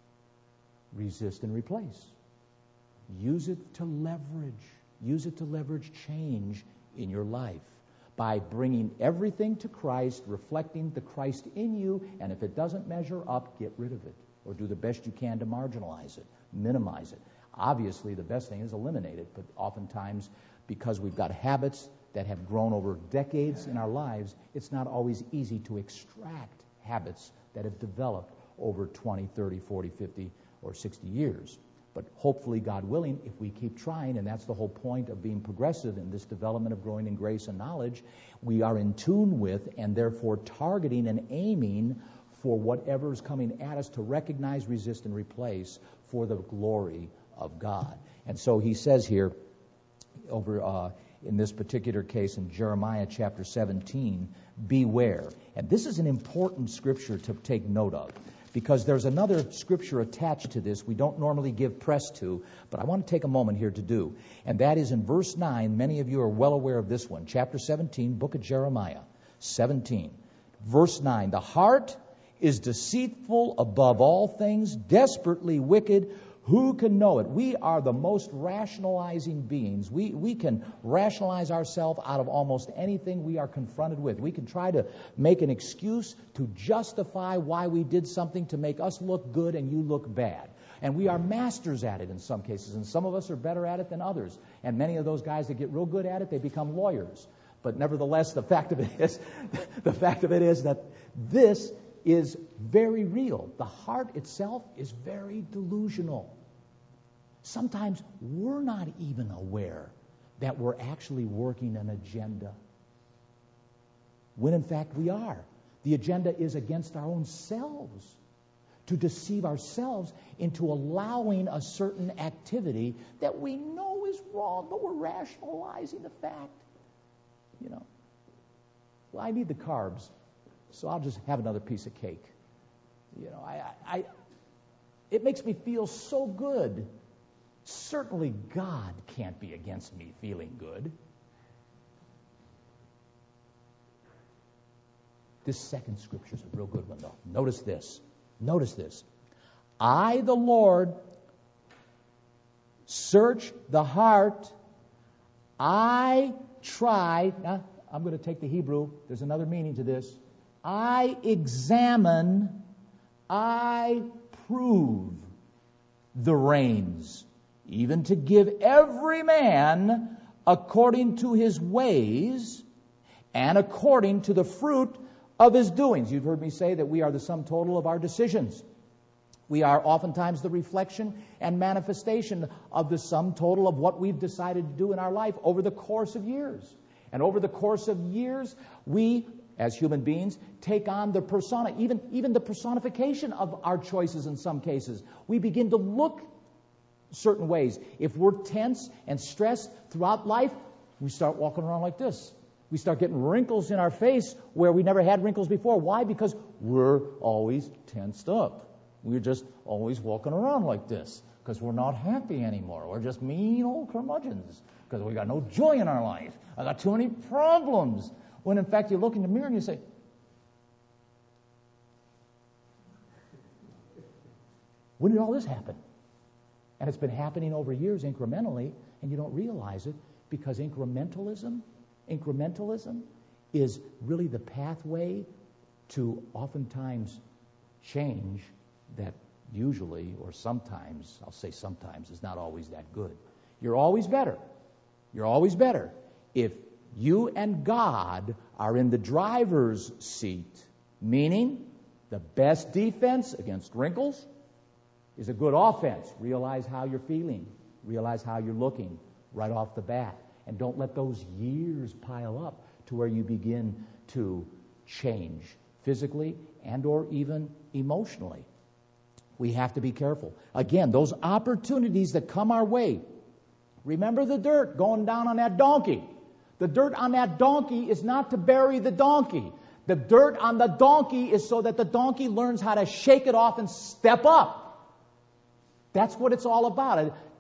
resist and replace. Use it to leverage. Use it to leverage change in your life by bringing everything to Christ, reflecting the Christ in you, and if it doesn't measure up, get rid of it or do the best you can to marginalize it, minimize it. Obviously, the best thing is eliminate it, but oftentimes, because we've got habits that have grown over decades in our lives, it's not always easy to extract habits that have developed over twenty, thirty, forty, fifty, or sixty years. But hopefully, God willing, if we keep trying, and that's the whole point of being progressive in this development of growing in grace and knowledge, we are in tune with and therefore targeting and aiming for whatever is coming at us to recognize, resist, and replace for the glory of God. And so he says here, over uh, in this particular case in Jeremiah chapter seventeen, beware. And this is an important scripture to take note of, because there's another scripture attached to this we don't normally give press to, but I want to take a moment here to do. And that is in verse nine. Many of you are well aware of this one. Chapter seventeen, book of Jeremiah, seventeen. Verse nine, the heart is deceitful above all things, desperately wicked. Who can know it? We are the most rationalizing beings. We, we can rationalize ourselves out of almost anything we are confronted with. We can try to make an excuse to justify why we did something to make us look good and you look bad. And we are masters at it in some cases, and some of us are better at it than others. And many of those guys that get real good at it, they become lawyers. But nevertheless, the fact of it is, the fact of it is that this is very real. The heart itself is very delusional. Sometimes we're not even aware that we're actually working an agenda, when in fact we are. The agenda is against our own selves, to deceive ourselves into allowing a certain activity that we know is wrong, but we're rationalizing the fact. You know, well, I need the carbs, so I'll just have another piece of cake. You know, I, I, it makes me feel so good. Certainly God can't be against me feeling good. This second scripture is a real good one, though. Notice this. Notice this. I, the Lord, search the heart. I try. Now, I'm going to take the Hebrew. There's another meaning to this. I examine. I prove the reins, even to give every man according to his ways and according to the fruit of his doings. You've heard me say that we are the sum total of our decisions. We are oftentimes the reflection and manifestation of the sum total of what we've decided to do in our life over the course of years. And over the course of years, we, as human beings, take on the persona, even, even the personification of our choices in some cases. We begin to look certain ways. If we're tense and stressed throughout life, we start walking around like this. We start getting wrinkles in our face where we never had wrinkles before. Why? Because we're always tensed up. We're just always walking around like this because we're not happy anymore. We're just mean old curmudgeons because we got no joy in our life. I got too many problems. When in fact you look in the mirror and you say, when did all this happen? And it's been happening over years incrementally, and you don't realize it because incrementalism, incrementalism is really the pathway to oftentimes change that usually, or sometimes, I'll say sometimes, is not always that good. You're always better. You're always better if you and God are in the driver's seat, meaning the best defense against wrinkles is a good offense. Realize how you're feeling. Realize how you're looking right off the bat. And don't let those years pile up to where you begin to change physically and or even emotionally. We have to be careful. Again, those opportunities that come our way. Remember the dirt going down on that donkey. The dirt on that donkey is not to bury the donkey. The dirt on the donkey is so that the donkey learns how to shake it off and step up. That's what it's all about.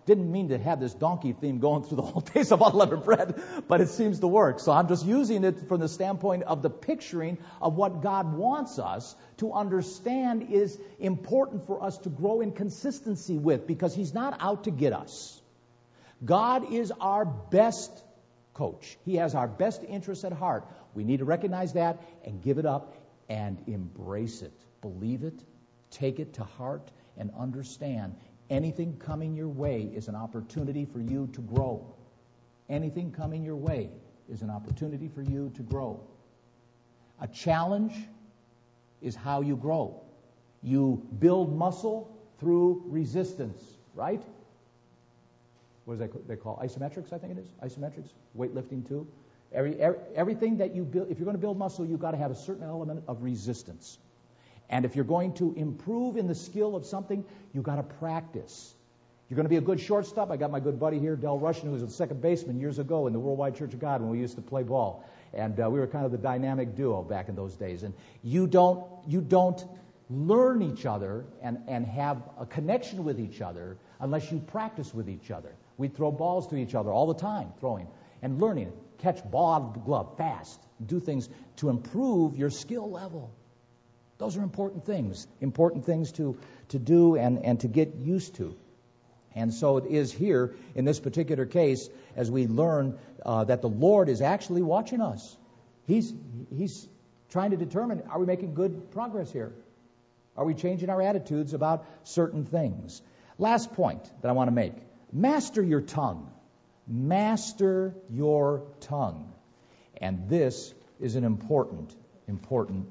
Didn't mean to have this donkey theme going through the whole taste of unleavened bread, but it seems to work. So I'm just using it from the standpoint of the picturing of what God wants us to understand is important for us to grow in consistency with, because He's not out to get us. God is our best coach. He has our best interests at heart. We need to recognize that and give it up and embrace it. Believe it, take it to heart, and understand anything coming your way is an opportunity for you to grow. Anything coming your way is an opportunity for you to grow. A challenge is how you grow. You build muscle through resistance, right? What is that they call? Isometrics, I think it is. Isometrics, weightlifting too. Every, every, everything that you build, if you're going to build muscle, you've got to have a certain element of resistance. And if you're going to improve in the skill of something, you've got to practice. You're going to be a good shortstop. I got my good buddy here, Del Russian, who was a second baseman years ago in the Worldwide Church of God when we used to play ball. And uh, we were kind of the dynamic duo back in those days. And you don't you don't learn each other and, and have a connection with each other unless you practice with each other. We'd throw balls to each other all the time, throwing and learning. Catch ball out of the glove fast. Do things to improve your skill level. Those are important things, important things to, to do and, and to get used to. And so it is here in this particular case as we learn uh, that the Lord is actually watching us. He's, he's trying to determine, are we making good progress here? Are we changing our attitudes about certain things? Last point that I want to make. Master your tongue. Master your tongue. And this is an important, important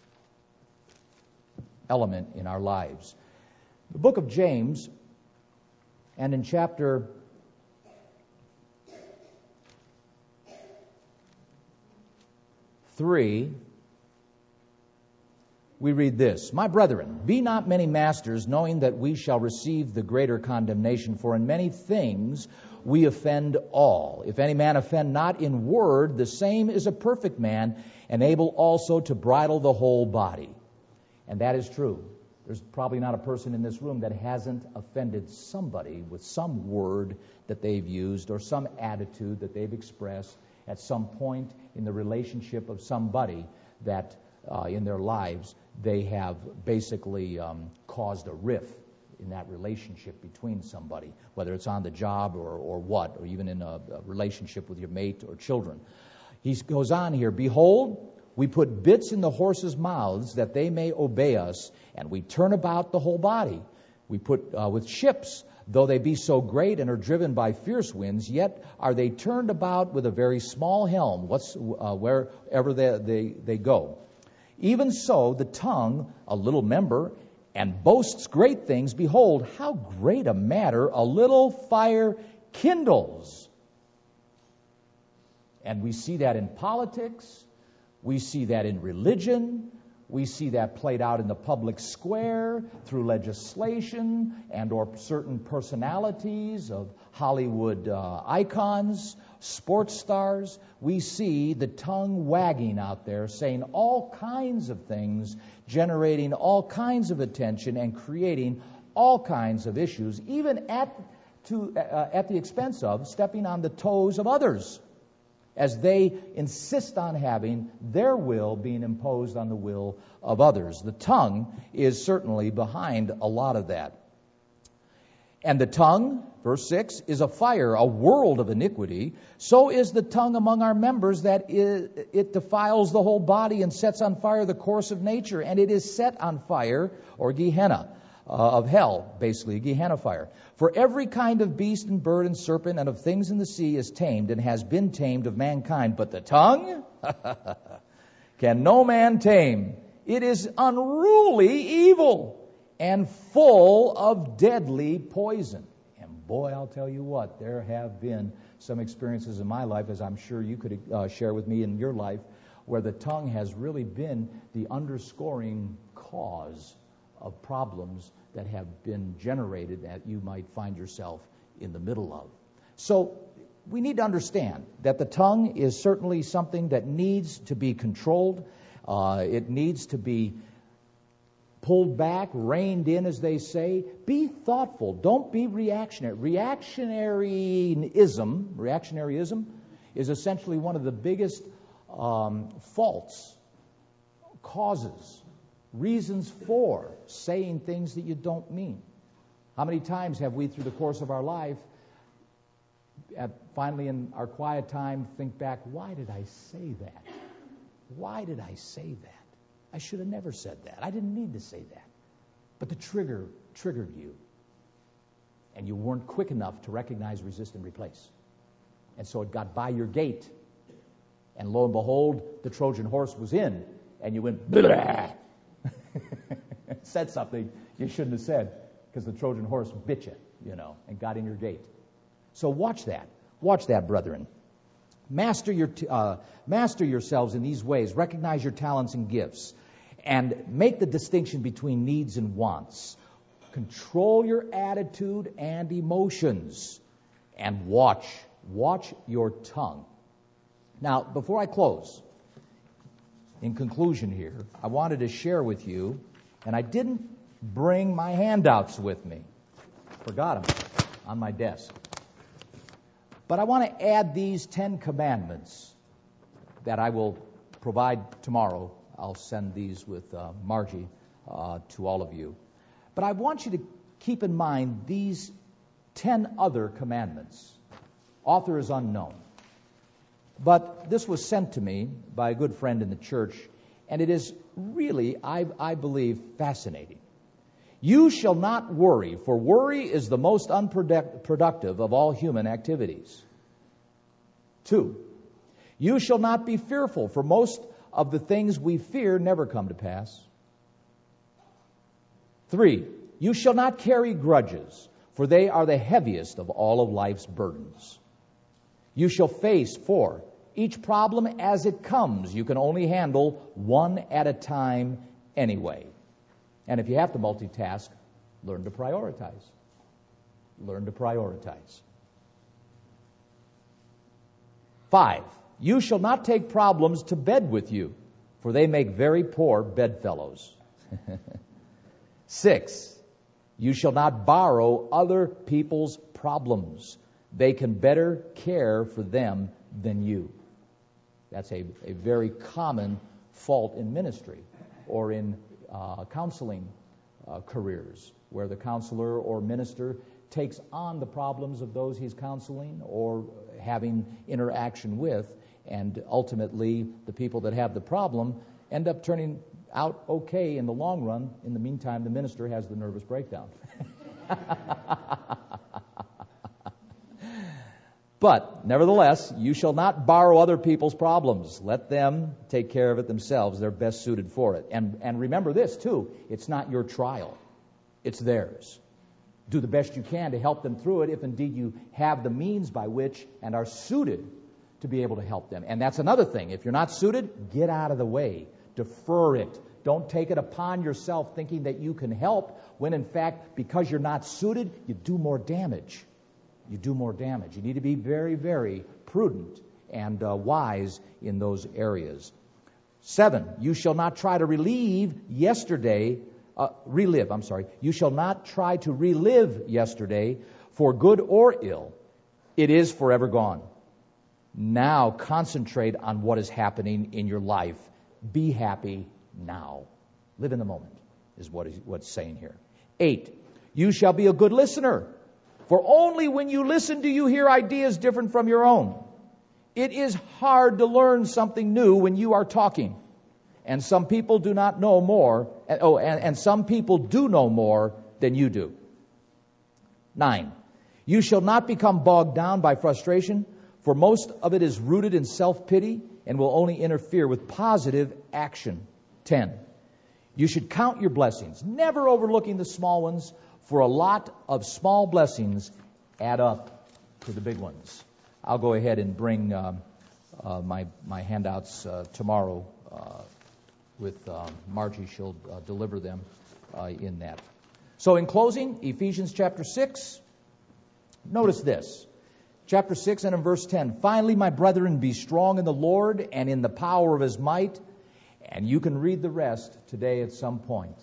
element in our lives. The book of James, and in chapter three, we read this: My brethren, be not many masters, knowing that we shall receive the greater condemnation. For in many things we offend all. If any man offend not in word, the same is a perfect man, and able also to bridle the whole body. And that is true. There's probably not a person in this room that hasn't offended somebody with some word that they've used or some attitude that they've expressed at some point in the relationship of somebody that uh, in their lives they have basically um, caused a rift in that relationship between somebody, whether it's on the job or, or what, or even in a, a relationship with your mate or children. He goes on here, Behold, we put bits in the horses' mouths that they may obey us, and we turn about the whole body. We put uh, with ships, though they be so great and are driven by fierce winds, yet are they turned about with a very small helm, what's, uh, wherever they, they, they go. Even so, the tongue, a little member, and boasts great things. Behold, how great a matter a little fire kindles. And we see that in politics. We see that in religion. We see that played out in the public square through legislation and or certain personalities of Hollywood uh, icons, sports stars. We see the tongue wagging out there, saying all kinds of things, generating all kinds of attention and creating all kinds of issues, even at to uh, at the expense of stepping on the toes of others, as they insist on having their will being imposed on the will of others. The tongue is certainly behind a lot of that. And the tongue, verse six, is a fire, a world of iniquity. So is the tongue among our members, that it defiles the whole body and sets on fire the course of nature. And it is set on fire, or Gehenna, uh, of hell, basically, Gehenna fire. For every kind of beast and bird and serpent and of things in the sea is tamed and has been tamed of mankind. But the tongue can no man tame. It is unruly evil and full of deadly poison. And boy, I'll tell you what, there have been some experiences in my life, as I'm sure you could uh, share with me in your life, where the tongue has really been the underscoring cause of problems that have been generated that you might find yourself in the middle of. So we need to understand that the tongue is certainly something that needs to be controlled. Uh, it needs to be pulled back, reined in, as they say. Be thoughtful. Don't be reactionary. Reactionaryism, reactionaryism is essentially one of the biggest um, faults, causes, reasons for saying things that you don't mean. How many times have we, through the course of our life, at finally in our quiet time, think back, why did I say that? Why did I say that? I should have never said that. I didn't need to say that. But the trigger triggered you. And you weren't quick enough to recognize, resist, and replace. And so it got by your gate. And lo and behold, the Trojan horse was in. And you went, blah! Said something you shouldn't have said, because the Trojan horse bit you, you know, and got in your gate. So watch that. Watch that, brethren. Master your t- uh, master yourselves in these ways. Recognize your talents and gifts. And make the distinction between needs and wants. Control your attitude and emotions. And watch. Watch your tongue. Now, before I close, in conclusion here, I wanted to share with you, and I didn't bring my handouts with me. Forgot them on my desk. But I want to add these Ten Commandments that I will provide tomorrow. I'll send these with uh, Margie uh, to all of you. But I want you to keep in mind these ten other commandments. Author is unknown. But this was sent to me by a good friend in the church, and it is really, I, I believe, fascinating. You shall not worry, for worry is the most unproductive of all human activities. Two, you shall not be fearful, for most of the things we fear never come to pass. Three, you shall not carry grudges, for they are the heaviest of all of life's burdens. You shall face, four, each problem as it comes. You can only handle one at a time anyway. And if you have to multitask, learn to prioritize. Learn to prioritize. Five, you shall not take problems to bed with you, for they make very poor bedfellows. Six, you shall not borrow other people's problems. They can better care for them than you. That's a, a very common fault in ministry or in uh, counseling uh, careers, where the counselor or minister takes on the problems of those he's counseling or having interaction with, and ultimately the people that have the problem end up turning out okay in the long run. In the meantime, the minister has the nervous breakdown. But, nevertheless, you shall not borrow other people's problems. Let them take care of it themselves. They're best suited for it. And, and remember this, too. It's not your trial. It's theirs. Do the best you can to help them through it, if indeed you have the means by which and are suited to be able to help them. And that's another thing. If you're not suited, get out of the way. Defer it. Don't take it upon yourself thinking that you can help, when in fact, because you're not suited, you do more damage. You do more damage. You need to be very, very prudent and uh, wise in those areas. Seven, you shall not try to relieve yesterday, uh, relive, I'm sorry. You shall not try to relive yesterday, for good or ill. It is forever gone. Now concentrate on what is happening in your life. Be happy now. Live in the moment is what is what's saying here. Eight, you shall be a good listener. For only when you listen do you hear ideas different from your own. It is hard to learn something new when you are talking. And some people do not know more. Oh, and, and some people do know more than you do. Nine, you shall not become bogged down by frustration, for most of it is rooted in self-pity and will only interfere with positive action. Ten, you should count your blessings, never overlooking the small ones, for a lot of small blessings add up to the big ones. I'll go ahead and bring uh, uh, my my handouts uh, tomorrow uh, with uh, Margie. She'll uh, deliver them uh, in that. So in closing, Ephesians chapter six, notice this. Chapter six and in verse ten, finally, my brethren, be strong in the Lord and in the power of His might. And you can read the rest today at some point.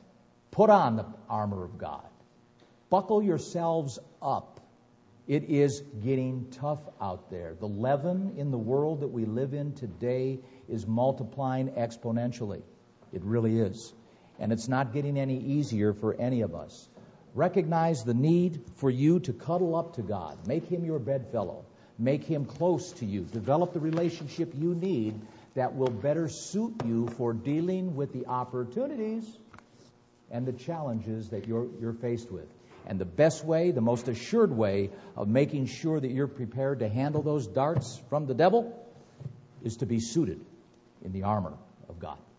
Put on the armor of God. Buckle yourselves up. It is getting tough out there. The leaven in the world that we live in today is multiplying exponentially. It really is. And it's not getting any easier for any of us. Recognize the need for you to cuddle up to God. Make Him your bedfellow. Make Him close to you. Develop the relationship you need that will better suit you for dealing with the opportunities and the challenges that you're, you're faced with. And the best way, the most assured way of making sure that you're prepared to handle those darts from the devil is to be suited in the armor of God.